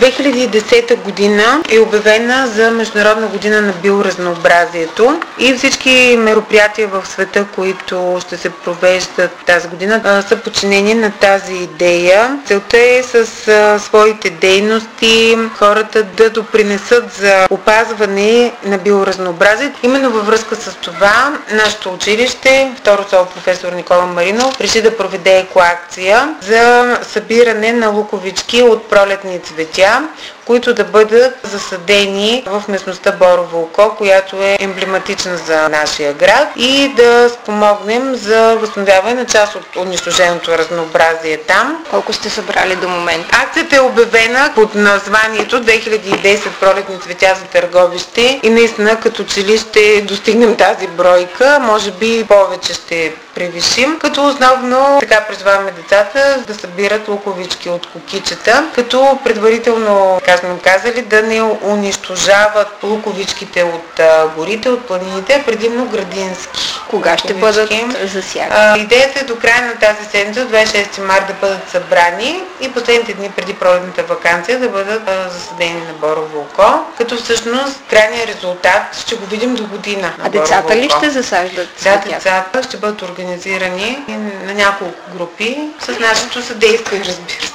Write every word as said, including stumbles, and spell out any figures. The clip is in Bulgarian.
две хиляди и десета година е обявена за Международна година на биоразнообразието и всички мероприятия в света, които ще се провеждат тази година, са подчинени на тази идея. Целта е с своите дейности хората да допринесат за опазване на биоразнообразието. Именно във връзка с това нашето училище, второ СОУ професор Никола Маринов, реши да проведе екоакция за събиране на луковички от пролетни цветя, които да бъдат засадени в местността Борово око, която е емблематична за нашия град, и да спомогнем за възстановяване на част от унищоженото разнообразие там. Колко сте събрали до момента? Акцията е обявена под названието две хиляди и десет пролетни цветя за Търговище и наистина като че ли ще достигнем тази бройка, може би повече ще превишим, като основно така призваваме децата да събират луковички от кукичета, като предварително, така сме казали, да не унищожават луковичките от а, горите, от планините, а предимно градински. Кога ще бъдат засягани? Идеята е до края на тази седмица, двадесет и шести март, да бъдат събрани и последните дни преди пролетната ваканция да бъдат а, засадени на Борово око, като всъщност крайният резултат ще го видим до година. А децата ли ще засаждат цветята? Да, децата ще бъдат организирани на няколко групи с нашето съдействие, разбира се.